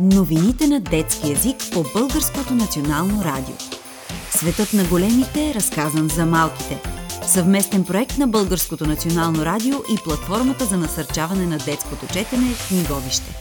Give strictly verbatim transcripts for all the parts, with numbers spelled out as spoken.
Новините на детски език по Българското национално радио. Светът на големите, разказан за малките. Съвместен проект на Българското национално радио и платформата за насърчаване на детското четене Книговище.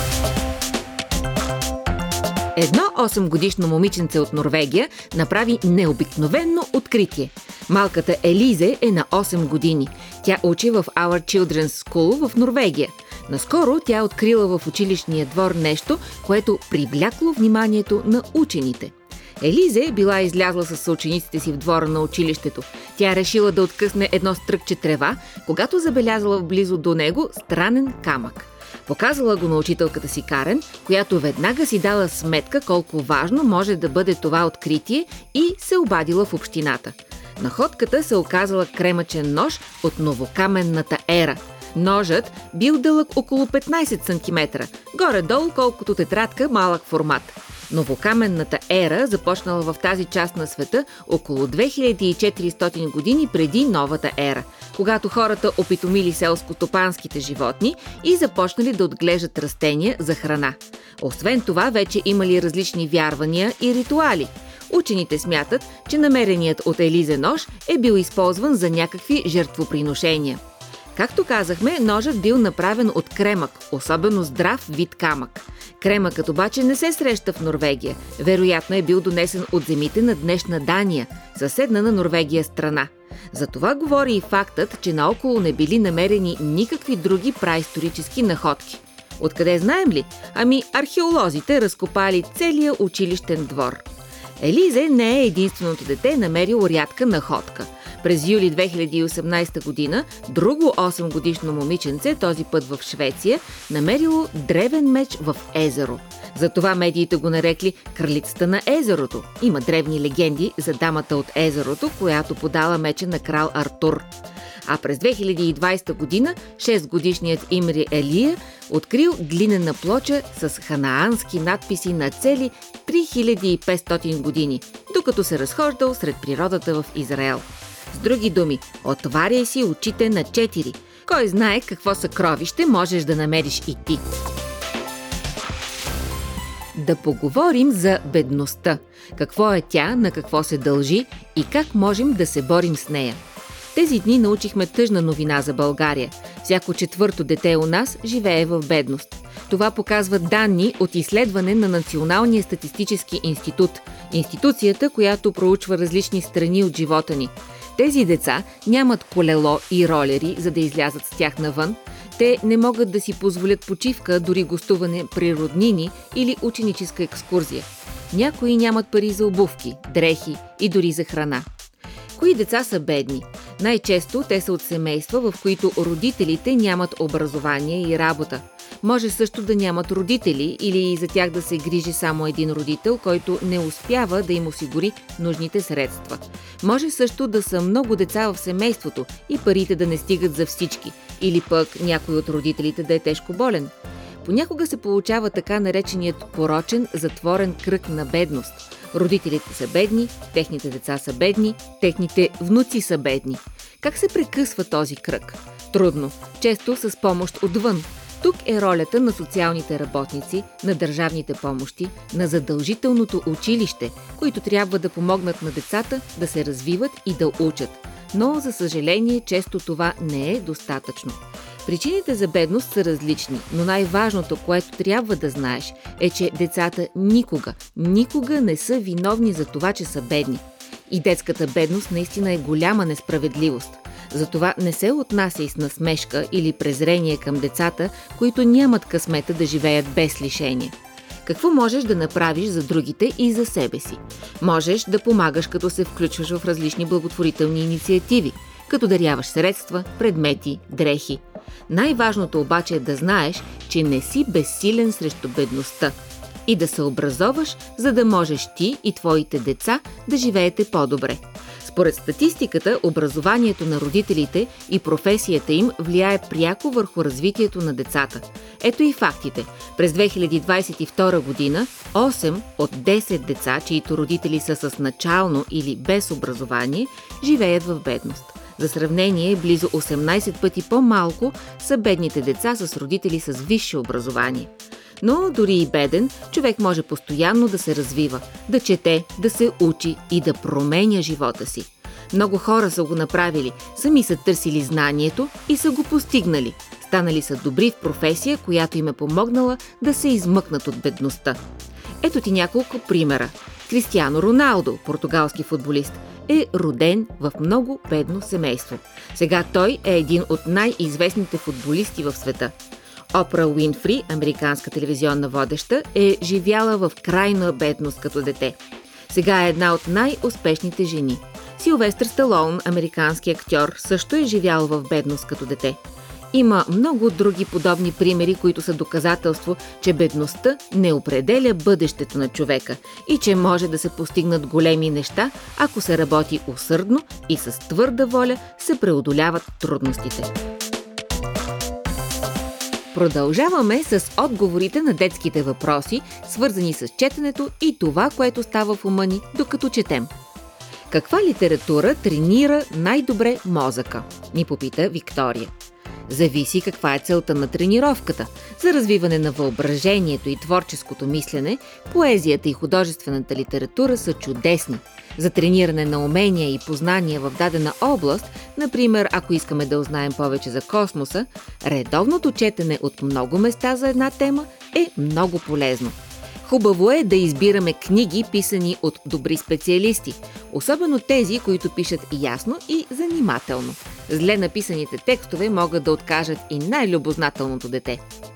Едно осемгодишно момиченце от Норвегия направи необикновено откритие. Малката Елизе е на осем години. Тя учи в Our Children's School в Норвегия. Наскоро тя открила в училищния двор нещо, което привлякло вниманието на учените. Елизе била излязла с съучениците си в двора на училището. Тя решила да откъсне едно стръкче трева, когато забелязала близо до него странен камък. Показала го на учителката си Карен, която веднага си дала сметка колко важно може да бъде това откритие и се обадила в общината. Находката се оказала кремъчен нож от новокаменната ера. Ножът бил дълъг около петнайсет сантиметра, горе-долу колкото тетрадка малък формат. Новокаменната ера започнала в тази част на света около две хиляди и четиристотин години преди новата ера, когато хората опитомили селско-стопанските животни и започнали да отглеждат растения за храна. Освен това, вече имали различни вярвания и ритуали. Учените смятат, че намереният от Елизе нож е бил използван за някакви жертвоприношения. Както казахме, ножът бил направен от кремък, особено здрав вид камък. Кремъкът обаче не се среща в Норвегия. Вероятно е бил донесен от земите на днешна Дания, съседна на Норвегия страна. За това говори и фактът, че наоколо не били намерени никакви други праисторически находки. Откъде знаем ли? Ами археолозите разкопали целия училищен двор. Елизе не е единственото дете намерило рядка находка. През юли две хиляди и осемнайсета година друго осемгодишно момиченце, този път в Швеция, намерило древен меч в езеро. Затова медиите го нарекли кралицата на езерото. Има древни легенди за дамата от езерото, която подала меча на крал Артур. А през две хиляди и двайсета година шестгодишният Имри Елия открил глинена плоча с ханаански надписи на цели три хиляди и петстотин години, докато се разхождал сред природата в Израел. С други думи, отваряй си очите на четири. Кой знае какво съкровище можеш да намериш и ти. Да поговорим за бедността. Какво е тя, на какво се дължи и как можем да се борим с нея. Тези дни научихме тъжна новина за България. Всяко четвърто дете у нас живее в бедност. Това показват данни от изследване на Националния статистически институт, институцията, която проучва различни страни от живота ни. Тези деца нямат колело и ролери, за да излязат с тях навън. Те не могат да си позволят почивка, дори гостуване при роднини или ученическа екскурзия. Някои нямат пари за обувки, дрехи и дори за храна. Кои деца са бедни? Най-често те са от семейства, в които родителите нямат образование и работа. Може също да нямат родители или за тях да се грижи само един родител, който не успява да им осигури нужните средства. Може също да са много деца в семейството и парите да не стигат за всички, или пък някой от родителите да е тежко болен. Понякога се получава така нареченият порочен затворен кръг на бедност. Родителите са бедни, техните деца са бедни, техните внуци са бедни. Как се прекъсва този кръг? Трудно, често с помощ отвън. Тук е ролята на социалните работници, на държавните помощи, на задължителното училище, които трябва да помогнат на децата да се развиват и да учат. Но, за съжаление, често това не е достатъчно. Причините за бедност са различни, но най-важното, което трябва да знаеш, е, че децата никога, никога не са виновни за това, че са бедни. И детската бедност наистина е голяма несправедливост. Затова не се отнася и с насмешка или презрение към децата, които нямат късмета да живеят без лишения. Какво можеш да направиш за другите и за себе си? Можеш да помагаш, като се включваш в различни благотворителни инициативи, като даряваш средства, предмети, дрехи. Най-важното обаче е да знаеш, че не си безсилен срещу бедността и да се образоваш, за да можеш ти и твоите деца да живеете по-добре. Според статистиката, образованието на родителите и професията им влияе пряко върху развитието на децата. Ето и фактите. През две хиляди двайсет и втора година осем от десет деца, чиито родители са с начално или без образование, живеят в бедност. За сравнение, близо осемнайсет пъти по-малко са бедните деца с родители с висше образование. Но дори и беден, човек може постоянно да се развива, да чете, да се учи и да променя живота си. Много хора са го направили, сами са търсили знанието и са го постигнали. Станали са добри в професия, която им е помогнала да се измъкнат от бедността. Ето ти няколко примера. Кристиано Роналдо, португалски футболист, е роден в много бедно семейство. Сега той е един от най-известните футболисти в света. Опра Уинфри, американска телевизионна водеща, е живяла в крайна бедност като дете. Сега е една от най-успешните жени. Силвестър Сталон, американски актьор, също е живял в бедност като дете. Има много други подобни примери, които са доказателство, че бедността не определя бъдещето на човека и че може да се постигнат големи неща, ако се работи усърдно и с твърда воля се преодоляват трудностите. Продължаваме с отговорите на детските въпроси, свързани с четенето и това, което става в ума ни, докато четем. Каква литература тренира най-добре мозъка? Ни попита Виктория. Зависи каква е целта на тренировката. За развиване на въображението и творческото мислене, поезията и художествената литература са чудесни. За трениране на умения и познания в дадена област, например, ако искаме да узнаем повече за космоса, редовното четене от много места за една тема е много полезно. Хубаво е да избираме книги, писани от добри специалисти, особено тези, които пишат ясно и занимателно. Зле написаните текстове могат да откажат и най-любознателното дете.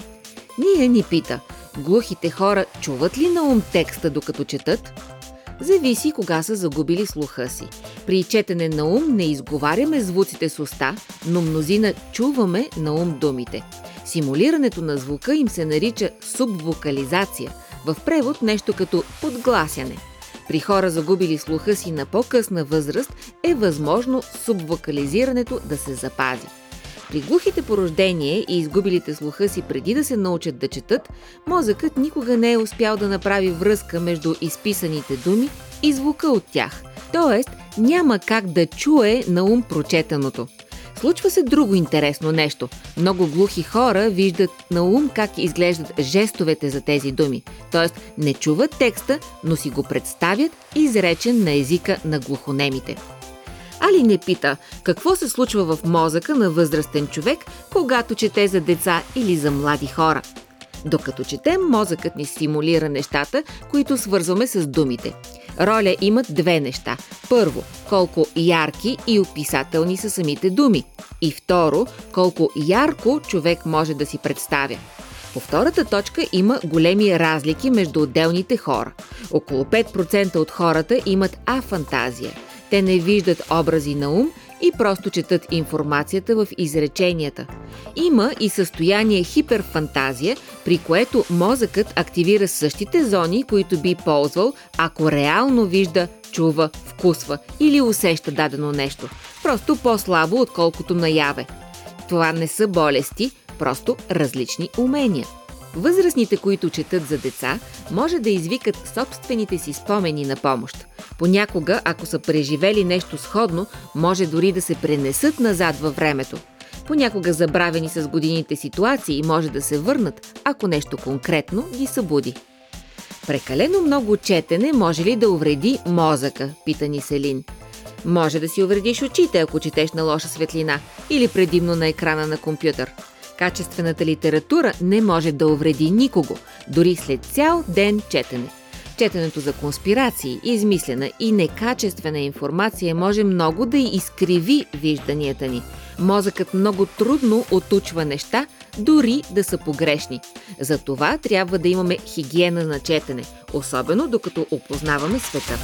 Ния ни пита, глухите хора чуват ли на ум текста докато четат? Зависи кога са загубили слуха си. При четене на ум не изговаряме звуците с уста, но мнозина чуваме на ум думите. Симулирането на звука им се нарича субвокализация, в превод нещо като подгласяне. При хора загубили слуха си на по-късна възраст е възможно субвокализирането да се запази. При глухите по рождение и изгубилите слуха си преди да се научат да четат, мозъкът никога не е успял да направи връзка между изписаните думи и звука от тях. Тоест, няма как да чуе на ум прочетеното. Случва се друго интересно нещо. Много глухи хора виждат на ум как изглеждат жестовете за тези думи. Тоест, не чуват текста, но си го представят изречен на езика на глухонемите. Али не пита какво се случва в мозъка на възрастен човек, когато чете за деца или за млади хора. Докато четем, мозъкът ни стимулира нещата, които свързваме с думите. Роля имат две неща. Първо, колко ярки и описателни са самите думи. И второ, колко ярко човек може да си представя. По втората точка има големи разлики между отделните хора. Около пет процента от хората имат афантазия. Те не виждат образи на ум и просто четат информацията в изреченията. Има и състояние хиперфантазия, при което мозъкът активира същите зони, които би ползвал, ако реално вижда, чува, вкусва или усеща дадено нещо. Просто по-слабо, отколкото наяве. Това не са болести, просто различни умения. Възрастните, които четат за деца, може да извикат собствените си спомени на помощ. Понякога, ако са преживели нещо сходно, може дори да се пренесат назад във времето. Понякога забравени с годините ситуации може да се върнат, ако нещо конкретно ги събуди. Прекалено много четене може ли да увреди мозъка, пита ни Селин. Може да си увредиш очите, ако четеш на лоша светлина или предимно на екрана на компютър. Качествената литература не може да увреди никого, дори след цял ден четене. Четенето за конспирации, измислена и некачествена информация може много да изкриви вижданията ни. Мозъкът много трудно отучва неща, дори да са погрешни. Затова трябва да имаме хигиена на четене, особено докато опознаваме света.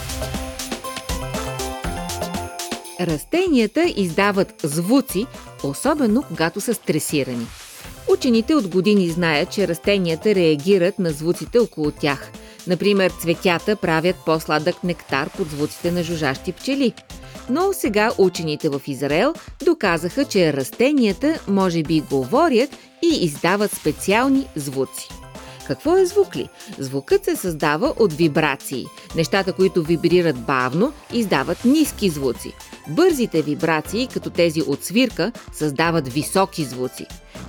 Растенията издават звуци, особено когато са стресирани. Учените от години знаят, че растенията реагират на звуците около тях. Например, цветята правят по-сладък нектар под звуците на жужжащи пчели. Но сега учените в Израел доказаха, че растенията може би говорят и издават специални звуци. Какво е звук ли? Звукът се създава от вибрации. Нещата, които вибрират бавно, издават ниски звуци. Бързите вибрации, като тези от свирка, създават високи звуци.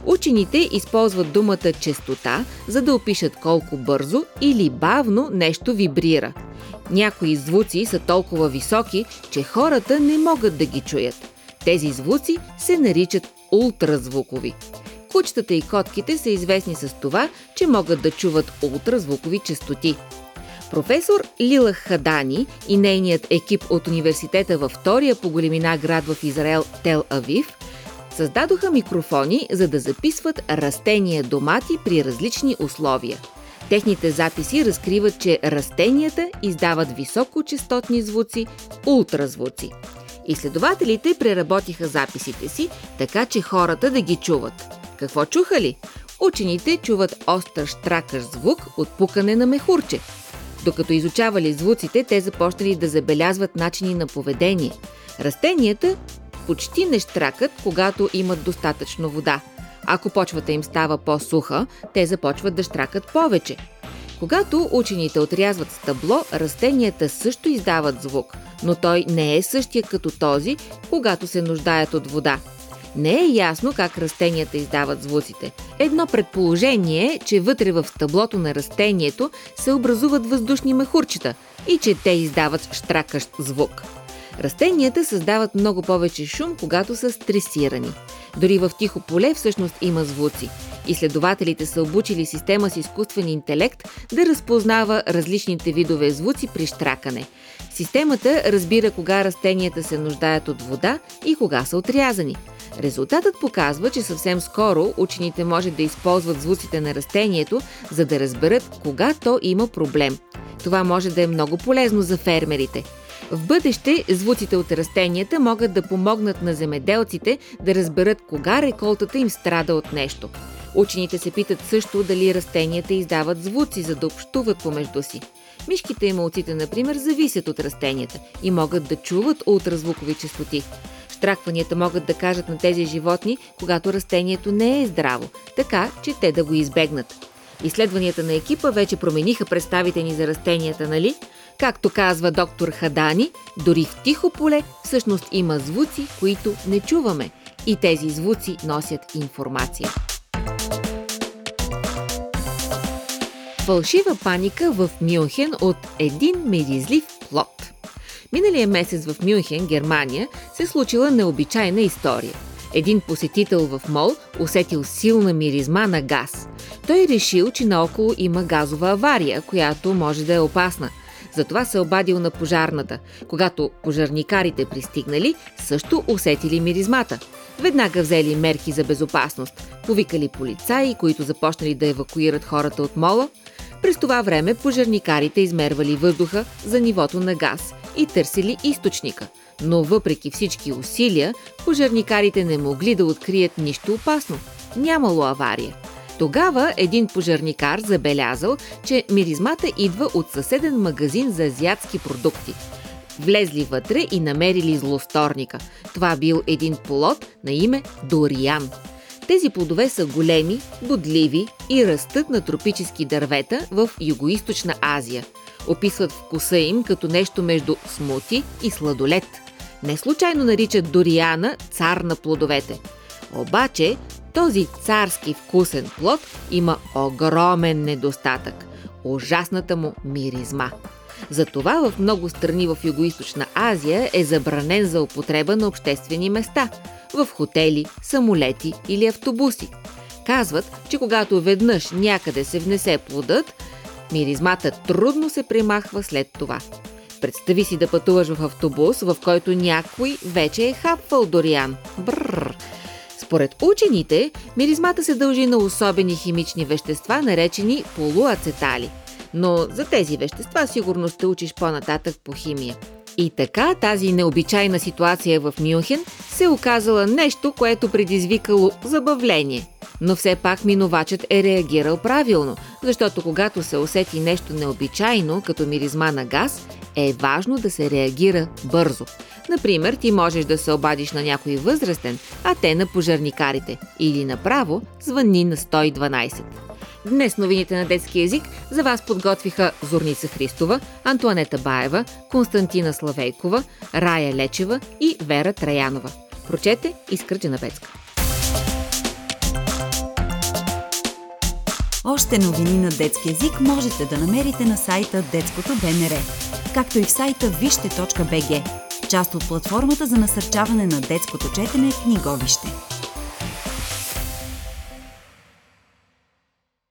Учените използват думата честота, за да опишат колко бързо или бавно нещо вибрира. Някои звуци са толкова високи, че хората не могат да ги чуят. Тези звуци се наричат ултразвукови. Кучетата и котките са известни с това, че могат да чуват ултразвукови честоти. Професор Лила Хадани и нейният екип от университета във втория по големина град в Израел Тел Авив създадоха микрофони, за да записват растения домати при различни условия. Техните записи разкриват, че растенията издават високочестотни звуци – ултразвуци. Изследователите преработиха записите си, така че хората да ги чуват. Какво чуха ли? Учените чуват остър щракащ звук от пукане на мехурче. Докато изучавали звуците, те започнали да забелязват начини на поведение. Растенията почти не щракат, когато имат достатъчно вода. Ако почвата им става по-суха, те започват да щракат повече. Когато учените отрязват стъбло, растенията също издават звук, но той не е същия като този, когато се нуждаят от вода. Не е ясно как растенията издават звуците. Едно предположение е, че вътре в стъблото на растението се образуват въздушни мехурчета и че те издават щракащ звук. Растенията създават много повече шум, когато са стресирани. Дори в тихо поле всъщност има звуци. Изследователите са обучили система с изкуствен интелект да разпознава различните видове звуци при щракане. Системата разбира кога растенията се нуждаят от вода и кога са отрязани. Резултатът показва, че съвсем скоро учените може да използват звуците на растението, за да разберат кога то има проблем. Това може да е много полезно за фермерите. В бъдеще звуците от растенията могат да помогнат на земеделците да разберат кога реколтата им страда от нещо. Учените се питат също дали растенията издават звуци, за да общуват помежду си. Мишките и мълците, например, зависят от растенията и могат да чуват ултразвукови честоти. Щракванията могат да кажат на тези животни, когато растението не е здраво, така че те да го избегнат. Изследванията на екипа вече промениха представите ни за растенията, нали? Както казва доктор Хадани, дори в тихо поле всъщност има звуци, които не чуваме. И тези звуци носят информация. Фалшива паника в Мюнхен от един миризлив плод. Миналия месец в Мюнхен, Германия, се случила необичайна история. Един посетител в мол усетил силна миризма на газ. Той решил, че наоколо има газова авария, която може да е опасна. Затова се обадил на пожарната. Когато пожарникарите пристигнали, също усетили миризмата. Веднага взели мерки за безопасност. Повикали полицаи, които започнали да евакуират хората от мола. През това време пожарникарите измервали въздуха за нивото на газ и търсили източника. Но въпреки всички усилия, пожарникарите не могли да открият нищо опасно. Нямало авария. Тогава един пожарникар забелязал, че миризмата идва от съседен магазин за азиатски продукти. Влезли вътре и намерили злосторника. Това бил един плод на име дориан. Тези плодове са големи, бодливи и растат на тропически дървета в Югоизточна Азия. Описват вкуса им като нещо между смути и сладолед. Не случайно наричат дориана цар на плодовете. Обаче този царски вкусен плод има огромен недостатък – ужасната му миризма. Затова в много страни в Югоизточна Азия е забранен за употреба на обществени места – в хотели, самолети или автобуси. Казват, че когато веднъж някъде се внесе плодът, миризмата трудно се премахва след това. Представи си да пътуваш в автобус, в който някой вече е хапвал дориан. Бррр! Според учените, миризмата се дължи на особени химични вещества, наречени полуацетали. Но за тези вещества сигурно ще учиш по-нататък по химия. И така тази необичайна ситуация в Мюнхен се оказала нещо, което предизвикало забавление. Но все пак минувачът е реагирал правилно, защото когато се усети нещо необичайно, като миризма на газ, е важно да се реагира бързо. Например, ти можеш да се обадиш на някой възрастен, а те на пожарникарите. Или направо звъни на сто и дванайсет. Днес новините на детски език за вас подготвиха Зорница Христова, Антоанета Баева, Константина Славейкова, Рая Лечева и Вера Траянова. Прочете Искра Джанабецка. Още новини на детски език можете да намерите на сайта Детското БНР, както и в сайта вижте точка бг, част от платформата за насърчаване на детското четене Книговище.